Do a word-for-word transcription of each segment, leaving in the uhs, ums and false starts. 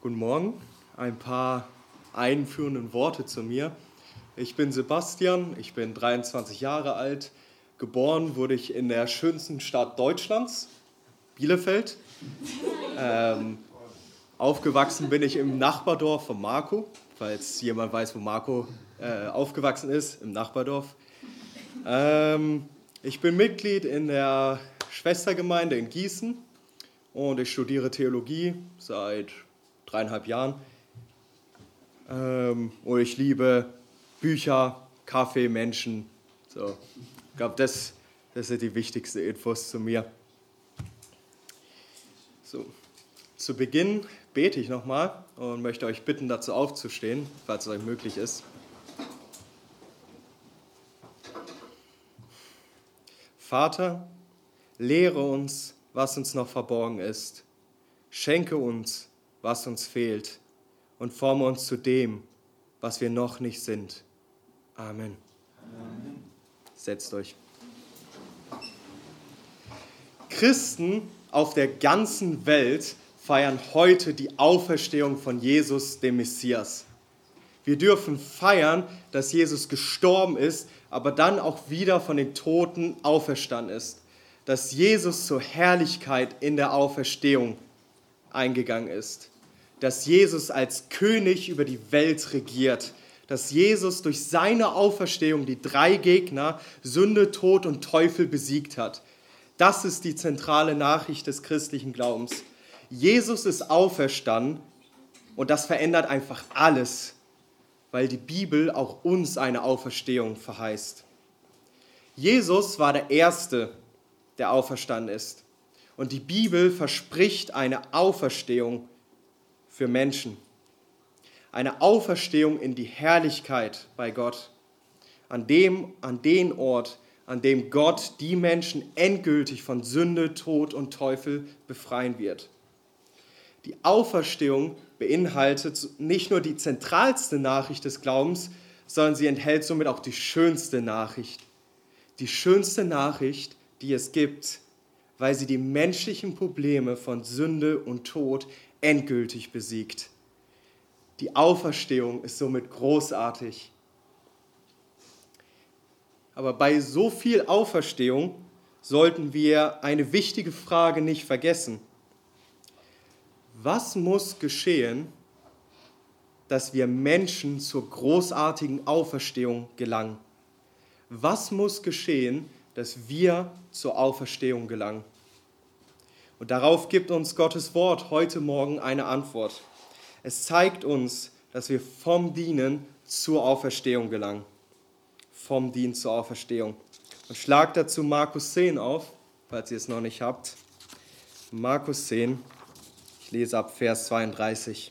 Guten Morgen, ein paar einführende Worte zu mir. Ich bin Sebastian, ich bin dreiundzwanzig Jahre alt. Geboren wurde ich in der schönsten Stadt Deutschlands, Bielefeld. Ähm, aufgewachsen bin ich im Nachbardorf von Marco, falls jemand weiß, wo Marco äh, aufgewachsen ist, im Nachbardorf. Ähm, ich bin Mitglied in der Schwestergemeinde in Gießen und ich studiere Theologie seit dreieinhalb Jahren. Ähm, und ich liebe Bücher, Kaffee, Menschen. So, ich glaube, das, das sind die wichtigsten Infos zu mir. So, zu Beginn bete ich nochmal und möchte euch bitten, dazu aufzustehen, falls es euch möglich ist. Vater, lehre uns, was uns noch verborgen ist. Schenke uns, was uns fehlt, und forme uns zu dem, was wir noch nicht sind. Amen. Amen. Setzt euch. Christen auf der ganzen Welt feiern heute die Auferstehung von Jesus, dem Messias. Wir dürfen feiern, dass Jesus gestorben ist, aber dann auch wieder von den Toten auferstanden ist. Dass Jesus zur Herrlichkeit in der Auferstehung eingegangen ist. Dass Jesus als König über die Welt regiert. Dass Jesus durch seine Auferstehung die drei Gegner, Sünde, Tod und Teufel, besiegt hat. Das ist die zentrale Nachricht des christlichen Glaubens. Jesus ist auferstanden und das verändert einfach alles, weil die Bibel auch uns eine Auferstehung verheißt. Jesus war der Erste, der auferstanden ist. Und die Bibel verspricht eine Auferstehung für Menschen. Eine Auferstehung in die Herrlichkeit bei Gott. An dem, an den Ort, an dem Gott die Menschen endgültig von Sünde, Tod und Teufel befreien wird. Die Auferstehung beinhaltet nicht nur die zentralste Nachricht des Glaubens, sondern sie enthält somit auch die schönste Nachricht. Die schönste Nachricht, die es gibt, weil sie die menschlichen Probleme von Sünde und Tod endgültig besiegt. Die Auferstehung ist somit großartig. Aber bei so viel Auferstehung sollten wir eine wichtige Frage nicht vergessen. Was muss geschehen, dass wir Menschen zur großartigen Auferstehung gelangen? Was muss geschehen, dass wir zur Auferstehung gelangen? Und darauf gibt uns Gottes Wort heute Morgen eine Antwort. Es zeigt uns, dass wir vom Dienen zur Auferstehung gelangen. Vom Dienen zur Auferstehung. Und schlagt dazu Markus zehn auf, falls ihr es noch nicht habt. Markus zehn, ich lese ab Vers zweiunddreißig.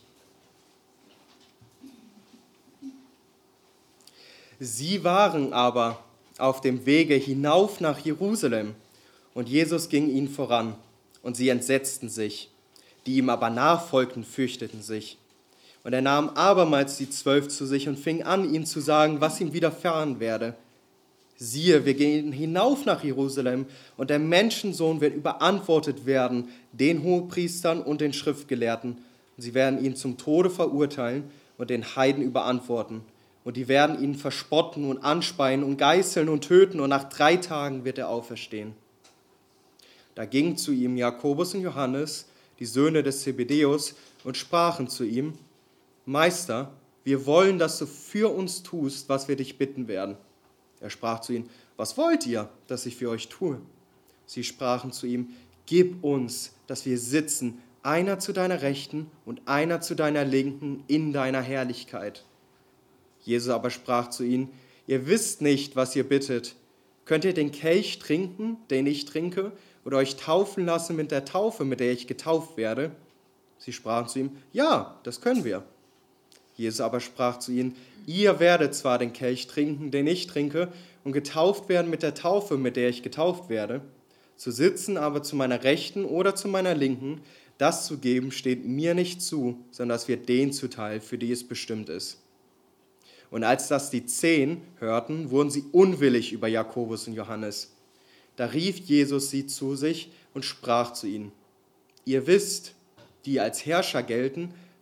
Sie waren aber auf dem Wege hinauf nach Jerusalem, und Jesus ging ihnen voran, und sie entsetzten sich. Die ihm aber nachfolgten, fürchteten sich. Und er nahm abermals die Zwölf zu sich und fing an, ihnen zu sagen, was ihm widerfahren werde. Siehe, wir gehen hinauf nach Jerusalem, und der Menschensohn wird überantwortet werden, den Hohepriestern und den Schriftgelehrten. Und sie werden ihn zum Tode verurteilen und den Heiden überantworten. Und die werden ihn verspotten und anspeien und geißeln und töten, und nach drei Tagen wird er auferstehen. Da gingen zu ihm Jakobus und Johannes, die Söhne des Zebedäus, und sprachen zu ihm, Meister, wir wollen, dass du für uns tust, was wir dich bitten werden. Er sprach zu ihnen, was wollt ihr, dass ich für euch tue? Sie sprachen zu ihm, gib uns, dass wir sitzen, einer zu deiner Rechten und einer zu deiner Linken in deiner Herrlichkeit. Jesus aber sprach zu ihnen, ihr wisst nicht, was ihr bittet. Könnt ihr den Kelch trinken, den ich trinke, oder euch taufen lassen mit der Taufe, mit der ich getauft werde? Sie sprachen zu ihm, ja, das können wir. Jesus aber sprach zu ihnen, ihr werdet zwar den Kelch trinken, den ich trinke, und getauft werden mit der Taufe, mit der ich getauft werde. Zu sitzen aber zu meiner Rechten oder zu meiner Linken, das zu geben, steht mir nicht zu, sondern das wird denen zuteil, für die es bestimmt ist. Und als das die Zehn hörten, wurden sie unwillig über Jakobus und Johannes. Da rief Jesus sie zu sich und sprach zu ihnen, ihr wisst, die als Herrscher gelten,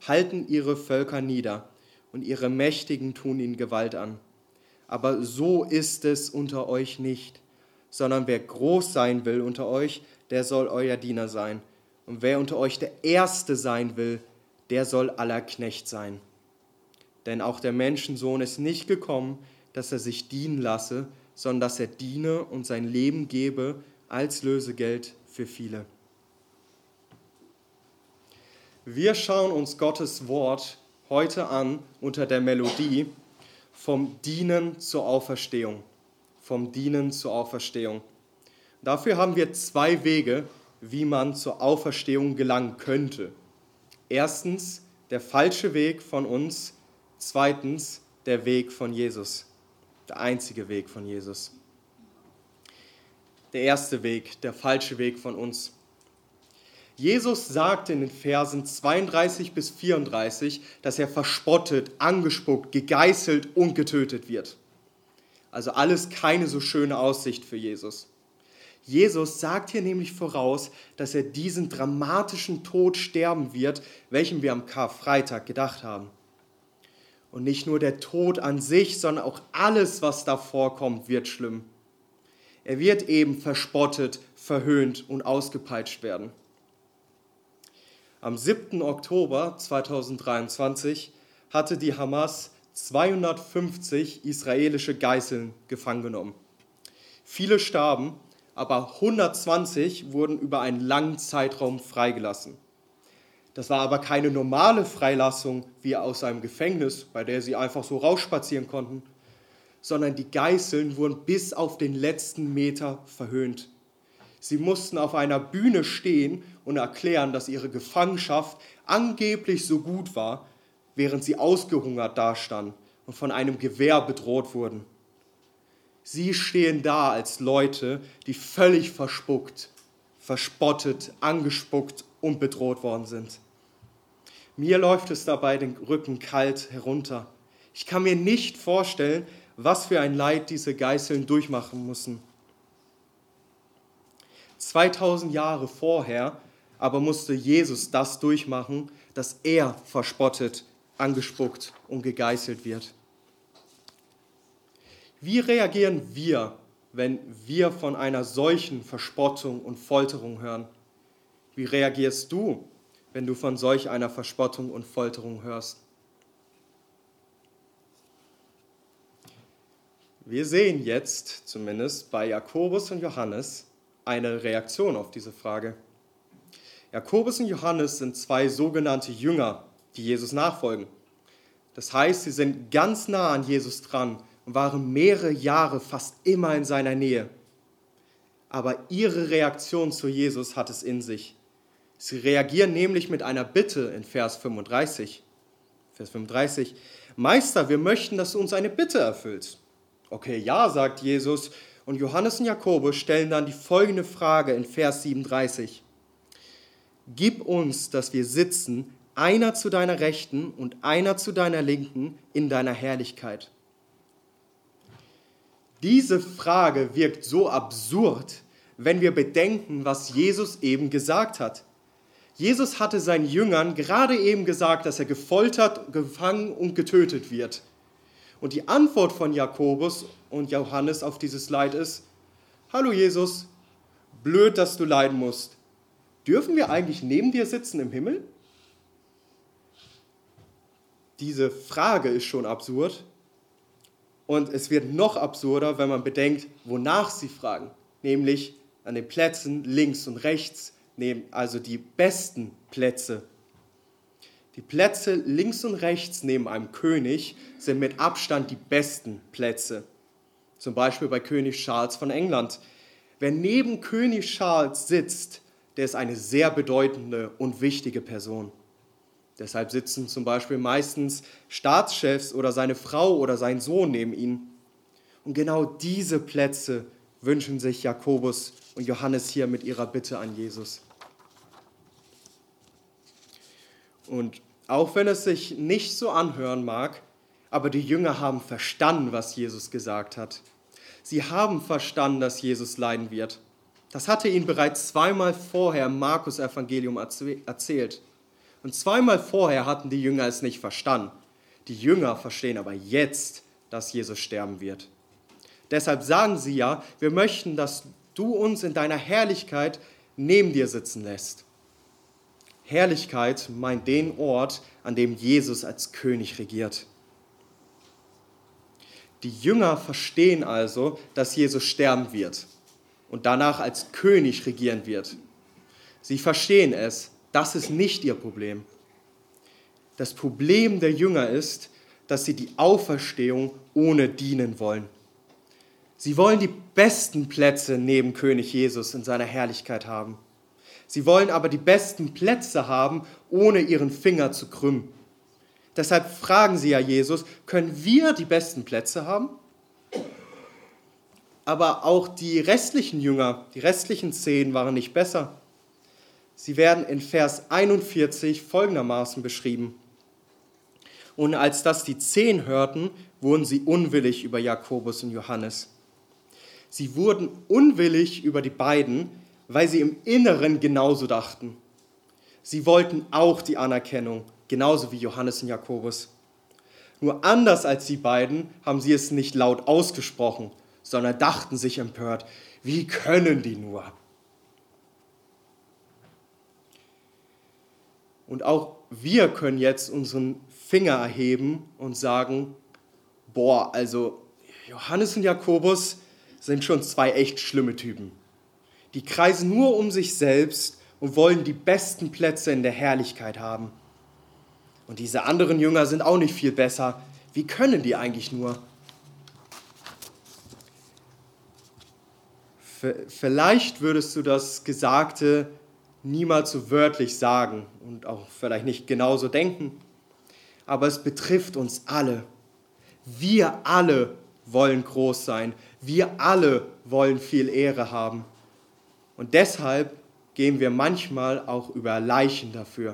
halten ihre Völker nieder und ihre Mächtigen tun ihnen Gewalt an. Aber so ist es unter euch nicht, sondern wer groß sein will unter euch, der soll euer Diener sein. Und wer unter euch der Erste sein will, der soll aller Knecht sein. Denn auch der Menschensohn ist nicht gekommen, dass er sich dienen lasse, sondern dass er diene und sein Leben gebe als Lösegeld für viele. Wir schauen uns Gottes Wort heute an unter der Melodie vom Dienen zur Auferstehung. Vom Dienen zur Auferstehung. Dafür haben wir zwei Wege, wie man zur Auferstehung gelangen könnte. Erstens der falsche Weg von uns, zweitens der Weg von Jesus, der einzige Weg von Jesus. Der erste Weg, der falsche Weg von uns. Jesus sagt in den Versen zweiunddreißig bis vierunddreißig, dass er verspottet, angespuckt, gegeißelt und getötet wird. Also alles keine so schöne Aussicht für Jesus. Jesus sagt hier nämlich voraus, dass er diesen dramatischen Tod sterben wird, welchen wir am Karfreitag gedacht haben. Und nicht nur der Tod an sich, sondern auch alles, was davor kommt, wird schlimm. Er wird eben verspottet, verhöhnt und ausgepeitscht werden. Am siebten Oktober zweitausenddreiundzwanzig hatte die Hamas zweihundertfünfzig israelische Geiseln gefangen genommen. Viele starben, aber hundertzwanzig wurden über einen langen Zeitraum freigelassen. Das war aber keine normale Freilassung wie aus einem Gefängnis, bei der sie einfach so rausspazieren konnten, sondern die Geiseln wurden bis auf den letzten Meter verhöhnt. Sie mussten auf einer Bühne stehen und erklären, dass ihre Gefangenschaft angeblich so gut war, während sie ausgehungert dastanden und von einem Gewehr bedroht wurden. Sie stehen da als Leute, die völlig verspuckt, verspottet, angespuckt und bedroht worden sind. Mir läuft es dabei den Rücken kalt herunter. Ich kann mir nicht vorstellen, was für ein Leid diese Geiseln durchmachen müssen. zweitausend Jahre vorher aber musste Jesus das durchmachen, dass er verspottet, angespuckt und gegeißelt wird. Wie reagieren wir, wenn wir von einer solchen Verspottung und Folterung hören? Wie reagierst du, wenn du von solch einer Verspottung und Folterung hörst? Wir sehen jetzt, zumindest bei Jakobus und Johannes, eine Reaktion auf diese Frage. Jakobus und Johannes sind zwei sogenannte Jünger, die Jesus nachfolgen. Das heißt, sie sind ganz nah an Jesus dran und waren mehrere Jahre fast immer in seiner Nähe. Aber ihre Reaktion zu Jesus hat es in sich. Sie reagieren nämlich mit einer Bitte in Vers fünfunddreißig. Vers fünfunddreißig. Meister, wir möchten, dass du uns eine Bitte erfüllst. Okay, ja, sagt Jesus. Und Johannes und Jakobus stellen dann die folgende Frage in Vers siebenunddreißig. Gib uns, dass wir sitzen, einer zu deiner Rechten und einer zu deiner Linken in deiner Herrlichkeit. Diese Frage wirkt so absurd, wenn wir bedenken, was Jesus eben gesagt hat. Jesus hatte seinen Jüngern gerade eben gesagt, dass er gefoltert, gefangen und getötet wird. Und die Antwort von Jakobus und Johannes auf dieses Leid ist: Hallo Jesus, blöd, dass du leiden musst. Dürfen wir eigentlich neben dir sitzen im Himmel? Diese Frage ist schon absurd. Und es wird noch absurder, wenn man bedenkt, wonach sie fragen. Nämlich an den Plätzen links und rechts, also die besten Plätze. Die Plätze links und rechts neben einem König sind mit Abstand die besten Plätze. Zum Beispiel bei König Charles von England. Wer neben König Charles sitzt, der ist eine sehr bedeutende und wichtige Person. Deshalb sitzen zum Beispiel meistens Staatschefs oder seine Frau oder sein Sohn neben ihm. Und genau diese Plätze wünschen sich Jakobus und Johannes hier mit ihrer Bitte an Jesus. Und auch wenn es sich nicht so anhören mag, aber die Jünger haben verstanden, was Jesus gesagt hat. Sie haben verstanden, dass Jesus leiden wird. Das hatte ihnen bereits zweimal vorher im Markus-Evangelium erzählt. Und zweimal vorher hatten die Jünger es nicht verstanden. Die Jünger verstehen aber jetzt, dass Jesus sterben wird. Deshalb sagen sie ja, wir möchten, dass du uns in deiner Herrlichkeit neben dir sitzen lässt. Herrlichkeit meint den Ort, an dem Jesus als König regiert. Die Jünger verstehen also, dass Jesus sterben wird und danach als König regieren wird. Sie verstehen es, das ist nicht ihr Problem. Das Problem der Jünger ist, dass sie die Auferstehung ohne dienen wollen. Sie wollen die besten Plätze neben König Jesus in seiner Herrlichkeit haben. Sie wollen aber die besten Plätze haben, ohne ihren Finger zu krümmen. Deshalb fragen sie ja Jesus, können wir die besten Plätze haben? Aber auch die restlichen Jünger, die restlichen zehn waren nicht besser. Sie werden in Vers einundvierzig folgendermaßen beschrieben. Und als das die zehn hörten, wurden sie unwillig über Jakobus und Johannes. Sie wurden unwillig über die beiden, weil sie im Inneren genauso dachten. Sie wollten auch die Anerkennung, genauso wie Johannes und Jakobus. Nur anders als die beiden haben sie es nicht laut ausgesprochen, sondern dachten sich empört, wie können die nur? Und auch wir können jetzt unseren Finger erheben und sagen, boah, also Johannes und Jakobus sind schon zwei echt schlimme Typen. Die kreisen nur um sich selbst und wollen die besten Plätze in der Herrlichkeit haben. Und diese anderen Jünger sind auch nicht viel besser. Wie können die eigentlich nur? Vielleicht würdest du das Gesagte niemals so wörtlich sagen und auch vielleicht nicht genauso denken, aber es betrifft uns alle. Wir alle wollen groß sein. Wir alle wollen viel Ehre haben. Und deshalb gehen wir manchmal auch über Leichen dafür.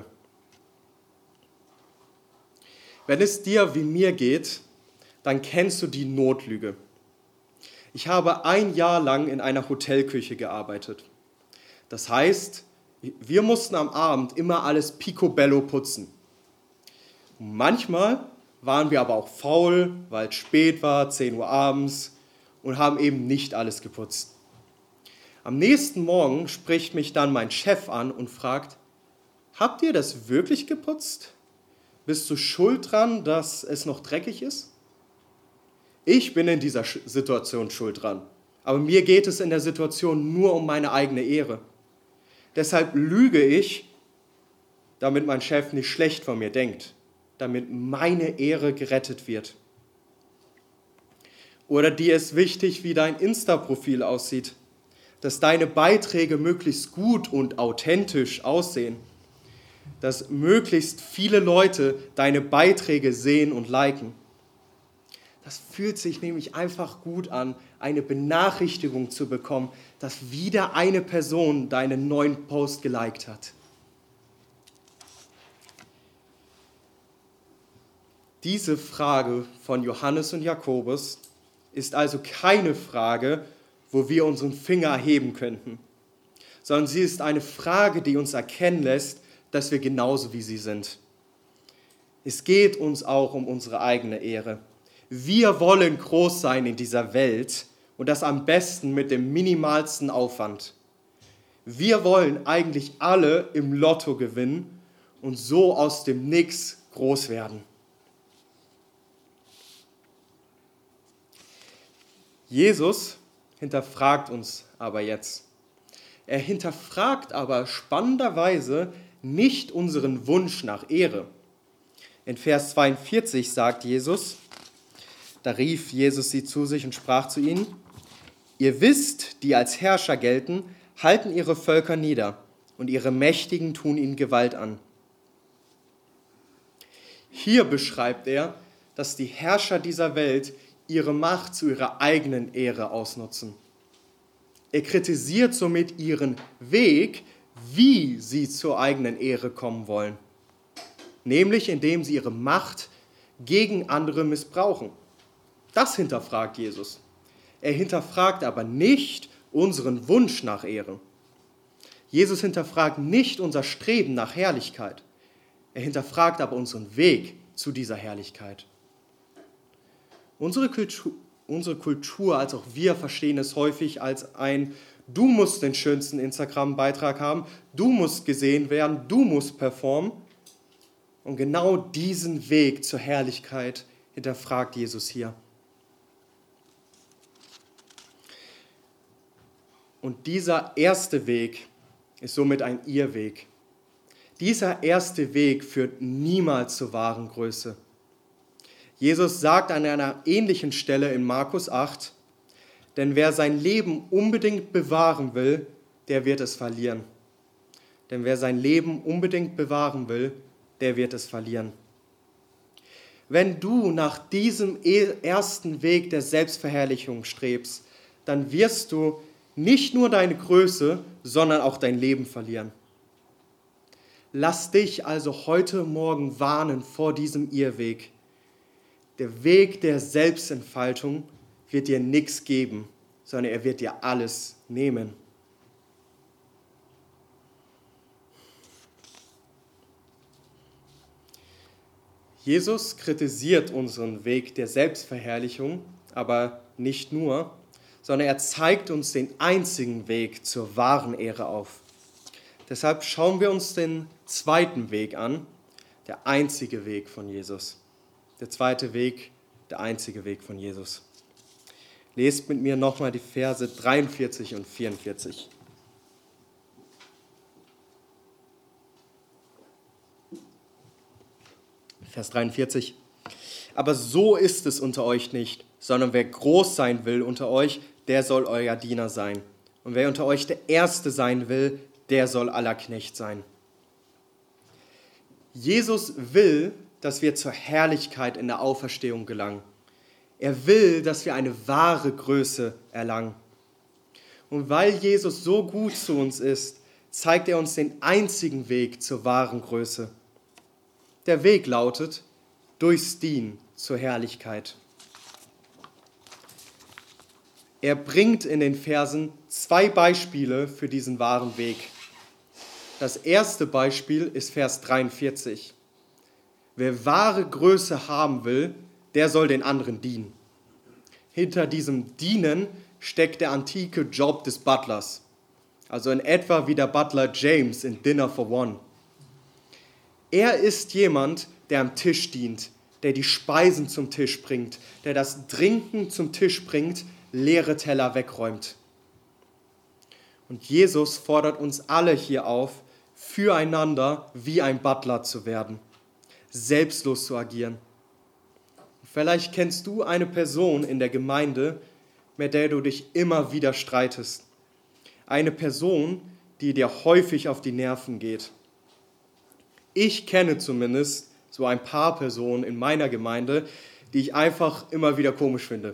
Wenn es dir wie mir geht, dann kennst du die Notlüge. Ich habe ein Jahr lang in einer Hotelküche gearbeitet. Das heißt, wir mussten am Abend immer alles picobello putzen. Und manchmal waren wir aber auch faul, weil es spät war, zehn Uhr abends, und haben eben nicht alles geputzt. Am nächsten Morgen spricht mich dann mein Chef an und fragt, habt ihr das wirklich geputzt? Bist du schuld dran, dass es noch dreckig ist? Ich bin in dieser Situation schuld dran, aber mir geht es in der Situation nur um meine eigene Ehre. Deshalb lüge ich, damit mein Chef nicht schlecht von mir denkt, damit meine Ehre gerettet wird. Oder dir ist wichtig, wie dein Insta-Profil aussieht, dass deine Beiträge möglichst gut und authentisch aussehen, dass möglichst viele Leute deine Beiträge sehen und liken. Das fühlt sich nämlich einfach gut an, eine Benachrichtigung zu bekommen, dass wieder eine Person deinen neuen Post geliked hat. Diese Frage von Johannes und Jakobus ist also keine Frage, wo wir unseren Finger erheben könnten, sondern sie ist eine Frage, die uns erkennen lässt, dass wir genauso wie sie sind. Es geht uns auch um unsere eigene Ehre. Wir wollen groß sein in dieser Welt und das am besten mit dem minimalsten Aufwand. Wir wollen eigentlich alle im Lotto gewinnen und so aus dem Nix groß werden. Jesus hinterfragt uns aber jetzt. Er hinterfragt aber spannenderweise nicht unseren Wunsch nach Ehre. In Vers zweiundvierzig sagt Jesus, da rief Jesus sie zu sich und sprach zu ihnen, ihr wisst, die als Herrscher gelten, halten ihre Völker nieder und ihre Mächtigen tun ihnen Gewalt an. Hier beschreibt er, dass die Herrscher dieser Welt ihre Macht zu ihrer eigenen Ehre ausnutzen. Er kritisiert somit ihren Weg, wie sie zur eigenen Ehre kommen wollen, nämlich indem sie ihre Macht gegen andere missbrauchen. Das hinterfragt Jesus. Er hinterfragt aber nicht unseren Wunsch nach Ehre. Jesus hinterfragt nicht unser Streben nach Herrlichkeit. Er hinterfragt aber unseren Weg zu dieser Herrlichkeit. Unsere Kultur, unsere Kultur, als auch wir, verstehen es häufig als ein Du musst den schönsten Instagram-Beitrag haben, du musst gesehen werden, du musst performen. Und genau diesen Weg zur Herrlichkeit hinterfragt Jesus hier. Und dieser erste Weg ist somit ein Irrweg. Dieser erste Weg führt niemals zur wahren Größe. Jesus sagt an einer ähnlichen Stelle in Markus acht, denn wer sein Leben unbedingt bewahren will, der wird es verlieren. Denn wer sein Leben unbedingt bewahren will, der wird es verlieren. Wenn du nach diesem ersten Weg der Selbstverherrlichung strebst, dann wirst du nicht nur deine Größe, sondern auch dein Leben verlieren. Lass dich also heute Morgen warnen vor diesem Irrweg. Der Weg der Selbstentfaltung wird dir nichts geben, sondern er wird dir alles nehmen. Jesus kritisiert unseren Weg der Selbstverherrlichung, aber nicht nur, sondern er zeigt uns den einzigen Weg zur wahren Ehre auf. Deshalb schauen wir uns den zweiten Weg an, der einzige Weg von Jesus. Der zweite Weg, der einzige Weg von Jesus. Lest mit mir nochmal die Verse dreiundvierzig und vierundvierzig. Vers dreiundvierzig. Aber so ist es unter euch nicht, sondern wer groß sein will unter euch, der soll euer Diener sein. Und wer unter euch der Erste sein will, der soll aller Knecht sein. Jesus will, dass wir zur Herrlichkeit in der Auferstehung gelangen. Er will, dass wir eine wahre Größe erlangen. Und weil Jesus so gut zu uns ist, zeigt er uns den einzigen Weg zur wahren Größe. Der Weg lautet, durchs Dienen zur Herrlichkeit. Er bringt in den Versen zwei Beispiele für diesen wahren Weg. Das erste Beispiel ist Vers dreiundvierzig. Wer wahre Größe haben will, der soll den anderen dienen. Hinter diesem Dienen steckt der antike Job des Butlers, also in etwa wie der Butler James in Dinner for One. Er ist jemand, der am Tisch dient, der die Speisen zum Tisch bringt, der das Trinken zum Tisch bringt, leere Teller wegräumt. Und Jesus fordert uns alle hier auf, füreinander wie ein Butler zu werden, selbstlos zu agieren. Vielleicht kennst du eine Person in der Gemeinde, mit der du dich immer wieder streitest. Eine Person, die dir häufig auf die Nerven geht. Ich kenne zumindest so ein paar Personen in meiner Gemeinde, die ich einfach immer wieder komisch finde.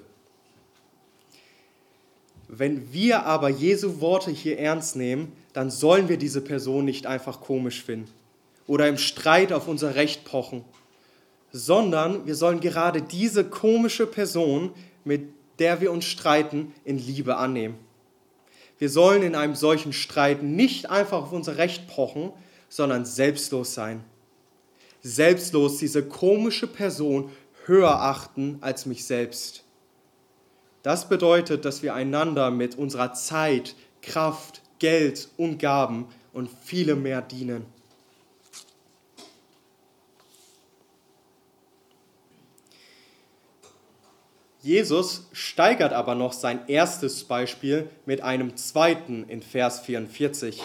Wenn wir aber Jesu Worte hier ernst nehmen, dann sollen wir diese Person nicht einfach komisch finden oder im Streit auf unser Recht pochen, sondern wir sollen gerade diese komische Person, mit der wir uns streiten, in Liebe annehmen. Wir sollen in einem solchen Streit nicht einfach auf unser Recht pochen, sondern selbstlos sein. Selbstlos diese komische Person höher achten als mich selbst. Das bedeutet, dass wir einander mit unserer Zeit, Kraft, Geld und Gaben und vielem mehr dienen. Jesus steigert aber noch sein erstes Beispiel mit einem zweiten in Vers vierundvierzig.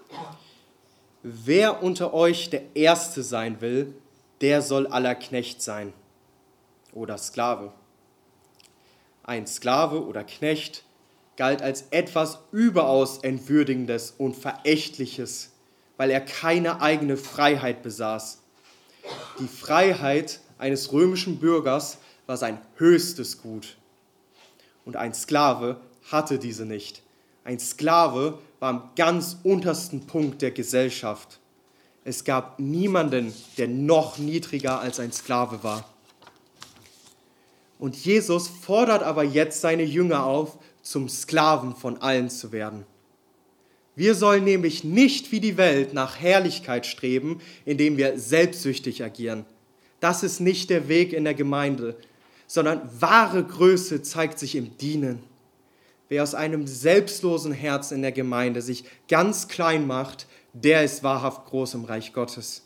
Wer unter euch der Erste sein will, der soll aller Knecht sein oder Sklave. Ein Sklave oder Knecht galt als etwas überaus Entwürdigendes und Verächtliches, weil er keine eigene Freiheit besaß. Die Freiheit eines römischen Bürgers war sein höchstes Gut. Und ein Sklave hatte diese nicht. Ein Sklave war am ganz untersten Punkt der Gesellschaft. Es gab niemanden, der noch niedriger als ein Sklave war. Und Jesus fordert aber jetzt seine Jünger auf, zum Sklaven von allen zu werden. Wir sollen nämlich nicht wie die Welt nach Herrlichkeit streben, indem wir selbstsüchtig agieren. Das ist nicht der Weg in der Gemeinde, sondern wahre Größe zeigt sich im Dienen. Wer aus einem selbstlosen Herz in der Gemeinde sich ganz klein macht, der ist wahrhaft groß im Reich Gottes.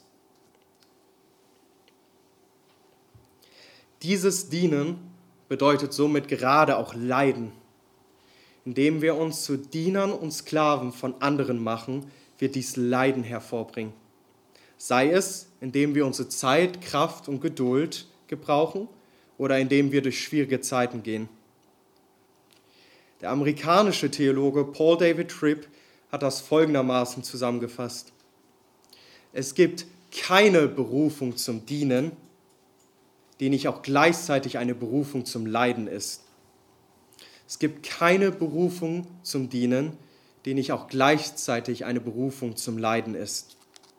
Dieses Dienen bedeutet somit gerade auch Leiden. Indem wir uns zu Dienern und Sklaven von anderen machen, wird dies Leiden hervorbringen. Sei es, indem wir unsere Zeit, Kraft und Geduld gebrauchen oder indem wir durch schwierige Zeiten gehen. Der amerikanische Theologe Paul David Tripp hat das folgendermaßen zusammengefasst: Es gibt keine Berufung zum Dienen, die nicht auch gleichzeitig eine Berufung zum Leiden ist. Es gibt keine Berufung zum Dienen, die nicht auch gleichzeitig eine Berufung zum Leiden ist.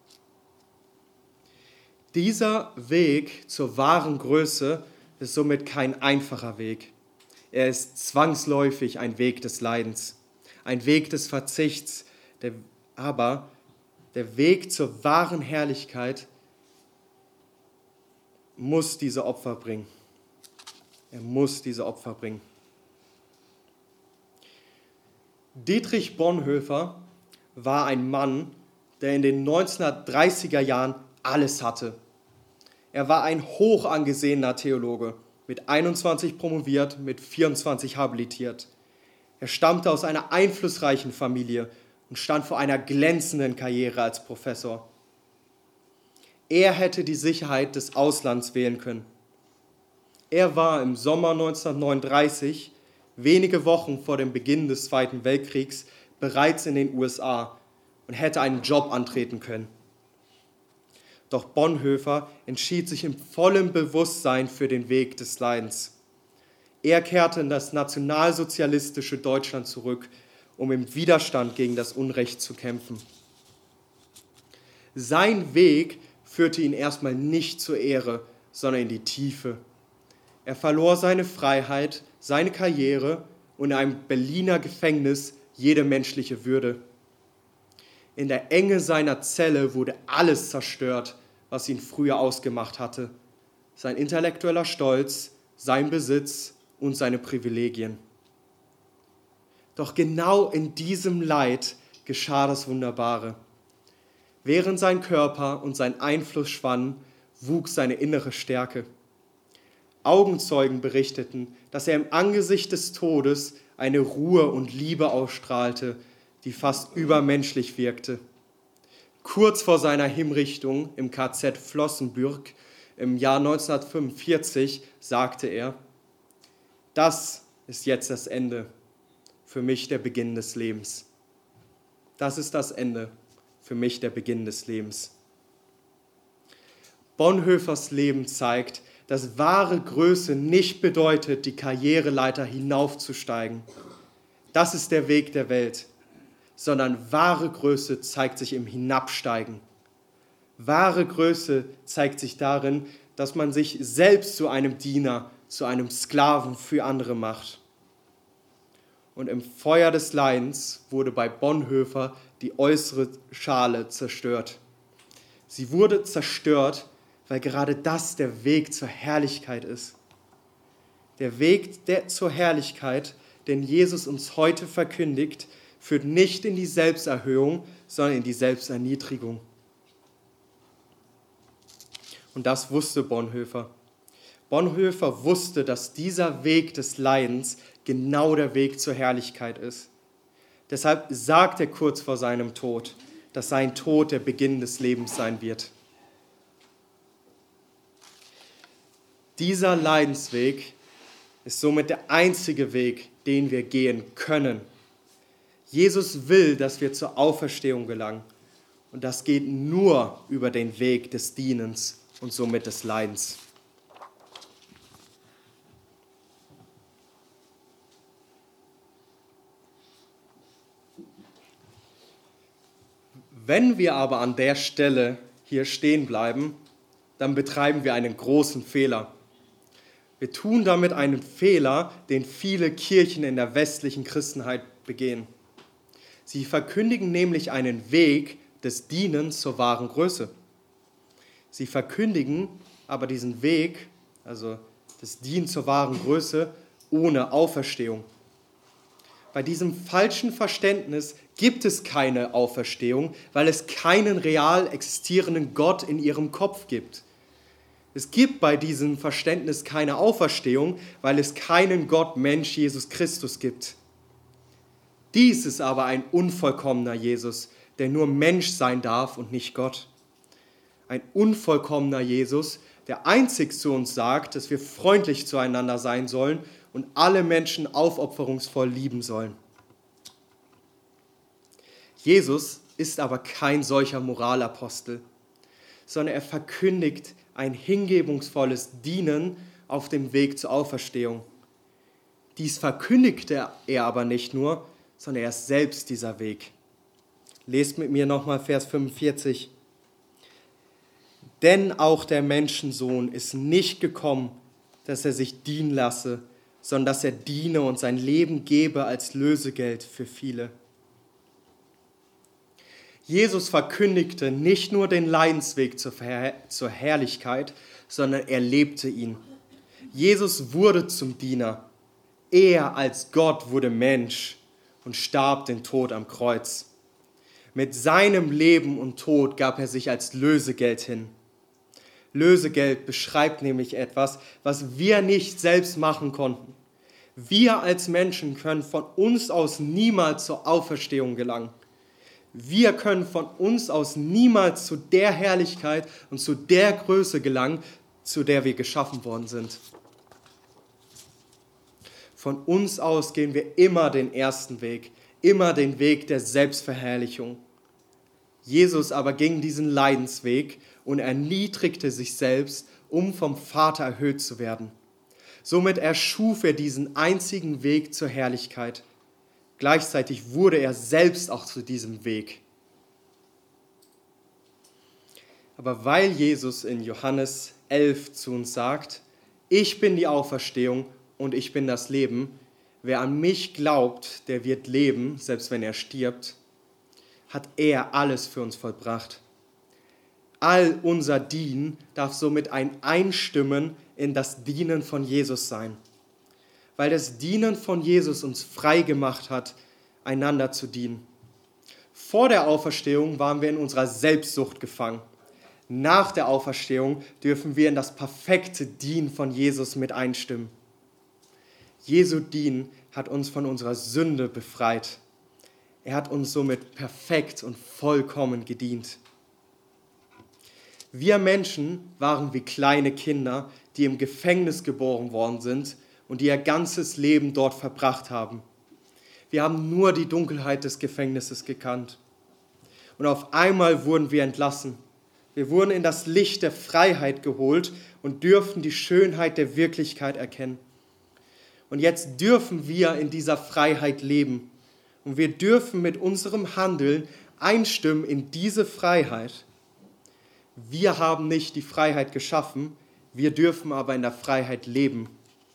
Dieser Weg zur wahren Größe ist somit kein einfacher Weg. Er ist zwangsläufig ein Weg des Leidens, ein Weg des Verzichts, der, aber der Weg zur wahren Herrlichkeit muss diese Opfer bringen. Er muss diese Opfer bringen. Dietrich Bonhoeffer war ein Mann, der in den neunzehnhundertdreißiger Jahren alles hatte. Er war ein hoch angesehener Theologe, mit einundzwanzig promoviert, mit vierundzwanzig habilitiert. Er stammte aus einer einflussreichen Familie und stand vor einer glänzenden Karriere als Professor. Er hätte die Sicherheit des Auslands wählen können. Er war im Sommer neunzehnhundertneununddreißig, wenige Wochen vor dem Beginn des Zweiten Weltkriegs, bereits in den U S A und hätte einen Job antreten können. Doch Bonhoeffer entschied sich im vollen Bewusstsein für den Weg des Leidens. Er kehrte in das nationalsozialistische Deutschland zurück, um im Widerstand gegen das Unrecht zu kämpfen. Sein Weg führte ihn erstmal nicht zur Ehre, sondern in die Tiefe. Er verlor seine Freiheit, seine Karriere und in einem Berliner Gefängnis jede menschliche Würde. In der Enge seiner Zelle wurde alles zerstört, was ihn früher ausgemacht hatte. Sein intellektueller Stolz, sein Besitz und seine Privilegien. Doch genau in diesem Leid geschah das Wunderbare. Während sein Körper und sein Einfluss schwanden, wuchs seine innere Stärke. Augenzeugen berichteten, dass er im Angesicht des Todes eine Ruhe und Liebe ausstrahlte, die fast übermenschlich wirkte. Kurz vor seiner Hinrichtung im K Z Flossenbürg im Jahr neunzehnhundertfünfundvierzig sagte er: Das ist jetzt das Ende, für mich der Beginn des Lebens. Das ist das Ende, für mich der Beginn des Lebens. Bonhoeffers Leben zeigt, dass wahre Größe nicht bedeutet, die Karriereleiter hinaufzusteigen. Das ist der Weg der Welt. Sondern wahre Größe zeigt sich im Hinabsteigen. Wahre Größe zeigt sich darin, dass man sich selbst zu einem Diener, zu einem Sklaven für andere macht. Und im Feuer des Leidens wurde bei Bonhoeffer die äußere Schale zerstört. Sie wurde zerstört, weil gerade das der Weg zur Herrlichkeit ist. Der Weg der, zur Herrlichkeit, den Jesus uns heute verkündigt, führt nicht in die Selbsterhöhung, sondern in die Selbsterniedrigung. Und das wusste Bonhoeffer. Bonhoeffer wusste, dass dieser Weg des Leidens genau der Weg zur Herrlichkeit ist. Deshalb sagt er kurz vor seinem Tod, dass sein Tod der Beginn des Lebens sein wird. Dieser Leidensweg ist somit der einzige Weg, den wir gehen können. Jesus will, dass wir zur Auferstehung gelangen. Und das geht nur über den Weg des Dienens und somit des Leidens. Wenn wir aber an der Stelle hier stehen bleiben, dann betreiben wir einen großen Fehler. Wir tun damit einen Fehler, den viele Kirchen in der westlichen Christenheit begehen. Sie verkündigen nämlich einen Weg des Dienens zur wahren Größe. Sie verkündigen aber diesen Weg, also das Dienen zur wahren Größe, ohne Auferstehung. Bei diesem falschen Verständnis gibt es keine Auferstehung, weil es keinen real existierenden Gott in ihrem Kopf gibt. Es gibt bei diesem Verständnis keine Auferstehung, weil es keinen Gott, Mensch, Jesus Christus gibt. Dies ist aber ein unvollkommener Jesus, der nur Mensch sein darf und nicht Gott. Ein unvollkommener Jesus, der einzig zu uns sagt, dass wir freundlich zueinander sein sollen und alle Menschen aufopferungsvoll lieben sollen. Jesus ist aber kein solcher Moralapostel, sondern er verkündigt ein hingebungsvolles Dienen auf dem Weg zur Auferstehung. Dies verkündigte er aber nicht nur, sondern er ist selbst dieser Weg. Lest mit mir nochmal Vers fünfundvierzig. Denn auch der Menschensohn ist nicht gekommen, dass er sich dienen lasse, sondern dass er diene und sein Leben gebe als Lösegeld für viele. Jesus verkündigte nicht nur den Leidensweg zur, Ver- zur Herrlichkeit, sondern er lebte ihn. Jesus wurde zum Diener. Er als Gott wurde Mensch und starb den Tod am Kreuz. Mit seinem Leben und Tod gab er sich als Lösegeld hin. Lösegeld beschreibt nämlich etwas, was wir nicht selbst machen konnten. Wir als Menschen können von uns aus niemals zur Auferstehung gelangen. Wir können von uns aus niemals zu der Herrlichkeit und zu der Größe gelangen, zu der wir geschaffen worden sind. Von uns aus gehen wir immer den ersten Weg, immer den Weg der Selbstverherrlichung. Jesus aber ging diesen Leidensweg und erniedrigte sich selbst, um vom Vater erhöht zu werden. Somit erschuf er diesen einzigen Weg zur Herrlichkeit. Gleichzeitig wurde er selbst auch zu diesem Weg. Aber weil Jesus in Johannes elf zu uns sagt, ich bin die Auferstehung und ich bin das Leben, wer an mich glaubt, der wird leben, selbst wenn er stirbt, hat er alles für uns vollbracht. All unser Dienen darf somit ein Einstimmen in das Dienen von Jesus sein, weil das Dienen von Jesus uns frei gemacht hat, einander zu dienen. Vor der Auferstehung waren wir in unserer Selbstsucht gefangen. Nach der Auferstehung dürfen wir in das perfekte Dienen von Jesus mit einstimmen. Jesu Dienen hat uns von unserer Sünde befreit. Er hat uns somit perfekt und vollkommen gedient. Wir Menschen waren wie kleine Kinder, die im Gefängnis geboren worden sind und die ihr ganzes Leben dort verbracht haben. Wir haben nur die Dunkelheit des Gefängnisses gekannt. Und auf einmal wurden wir entlassen. Wir wurden in das Licht der Freiheit geholt und dürften die Schönheit der Wirklichkeit erkennen. Und jetzt dürfen wir in dieser Freiheit leben. Und wir dürfen mit unserem Handeln einstimmen in diese Freiheit. Wir haben nicht die Freiheit geschaffen, wir dürfen aber in der Freiheit leben.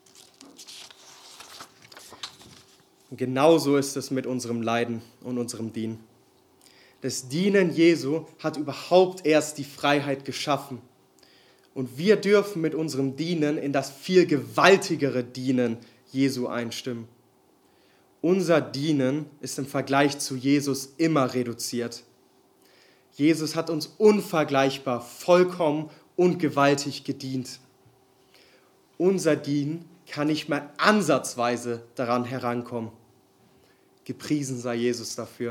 Und genauso ist es mit unserem Leiden und unserem Dienen. Das Dienen Jesu hat überhaupt erst die Freiheit geschaffen. Und wir dürfen mit unserem Dienen in das viel gewaltigere Dienen Jesu einstimmen. Unser Dienen ist im Vergleich zu Jesus immer reduziert. Jesus hat uns unvergleichbar, vollkommen und gewaltig gedient. Unser Dienen kann nicht mehr ansatzweise daran herankommen. Gepriesen sei Jesus dafür.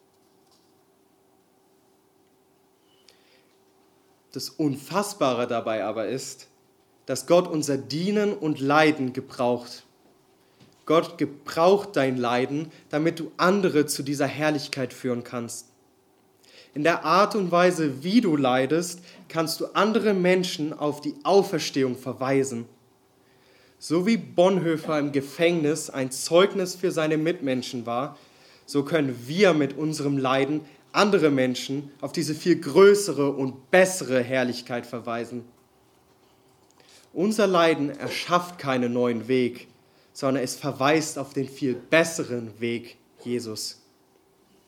Das Unfassbare dabei aber ist, dass Gott unser Dienen und Leiden gebraucht. Gott gebraucht dein Leiden, damit du andere zu dieser Herrlichkeit führen kannst. In der Art und Weise, wie du leidest, kannst du andere Menschen auf die Auferstehung verweisen. So wie Bonhoeffer im Gefängnis ein Zeugnis für seine Mitmenschen war, so können wir mit unserem Leiden andere Menschen auf diese viel größere und bessere Herrlichkeit verweisen. Unser Leiden erschafft keinen neuen Weg, sondern es verweist auf den viel besseren Weg, Jesus.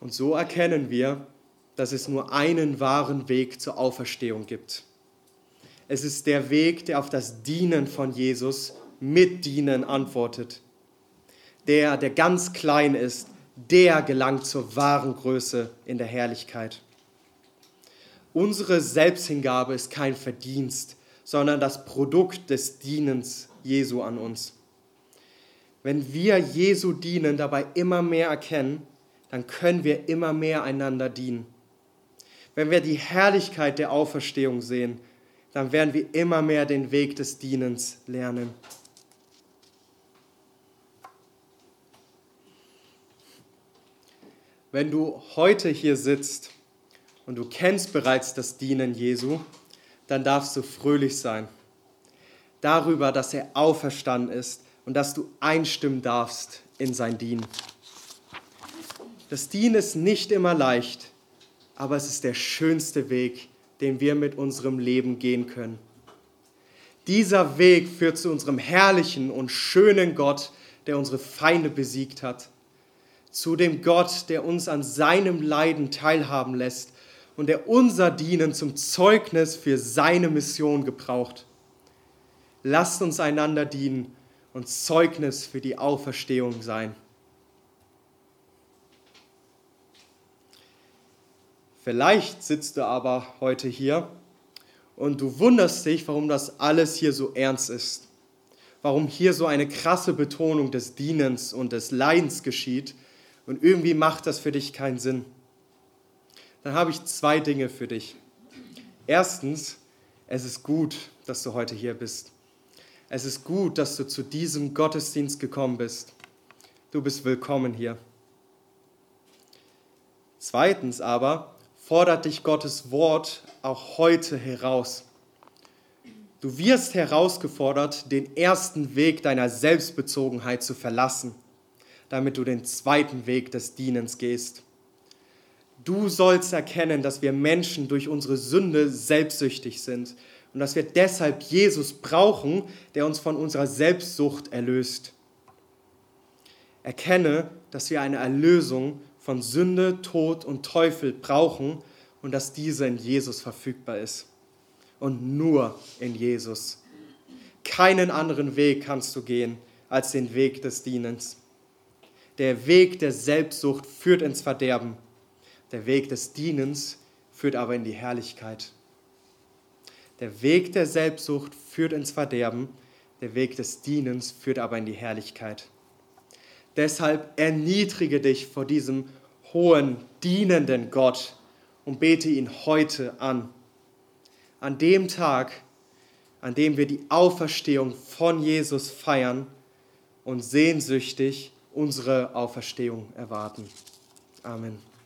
Und so erkennen wir, dass es nur einen wahren Weg zur Auferstehung gibt. Es ist der Weg, der auf das Dienen von Jesus mit Dienen antwortet. Der, der ganz klein ist, der gelangt zur wahren Größe in der Herrlichkeit. Unsere Selbsthingabe ist kein Verdienst, sondern das Produkt des Dienens Jesu an uns. Wenn wir Jesu dienen, dabei immer mehr erkennen, dann können wir immer mehr einander dienen. Wenn wir die Herrlichkeit der Auferstehung sehen, dann werden wir immer mehr den Weg des Dienens lernen. Wenn du heute hier sitzt und du kennst bereits das Dienen Jesu, dann darfst du fröhlich sein darüber, dass er auferstanden ist und dass du einstimmen darfst in sein Dienen. Das Dienen ist nicht immer leicht, aber es ist der schönste Weg, den wir mit unserem Leben gehen können. Dieser Weg führt zu unserem herrlichen und schönen Gott, der unsere Feinde besiegt hat. Zu dem Gott, der uns an seinem Leiden teilhaben lässt und der unser Dienen zum Zeugnis für seine Mission gebraucht. Lasst uns einander dienen und Zeugnis für die Auferstehung sein. Vielleicht sitzt du aber heute hier und du wunderst dich, warum das alles hier so ernst ist. Warum hier so eine krasse Betonung des Dienens und des Leidens geschieht und irgendwie macht das für dich keinen Sinn. Dann habe ich zwei Dinge für dich. Erstens, es ist gut, dass du heute hier bist. Es ist gut, dass du zu diesem Gottesdienst gekommen bist. Du bist willkommen hier. Zweitens aber fordert dich Gottes Wort auch heute heraus. Du wirst herausgefordert, den ersten Weg deiner Selbstbezogenheit zu verlassen, damit du den zweiten Weg des Dienens gehst. Du sollst erkennen, dass wir Menschen durch unsere Sünde selbstsüchtig sind und dass wir deshalb Jesus brauchen, der uns von unserer Selbstsucht erlöst. Erkenne, dass wir eine Erlösung von Sünde, Tod und Teufel brauchen und dass diese in Jesus verfügbar ist. Und nur in Jesus. Keinen anderen Weg kannst du gehen als den Weg des Dienens. Der Weg der Selbstsucht führt ins Verderben. Der Weg des Dienens führt aber in die Herrlichkeit. Der Weg der Selbstsucht führt ins Verderben. Der Weg des Dienens führt aber in die Herrlichkeit. Deshalb erniedrige dich vor diesem hohen, dienenden Gott und bete ihn heute an. An dem Tag, an dem wir die Auferstehung von Jesus feiern und sehnsüchtig unsere Auferstehung erwarten. Amen.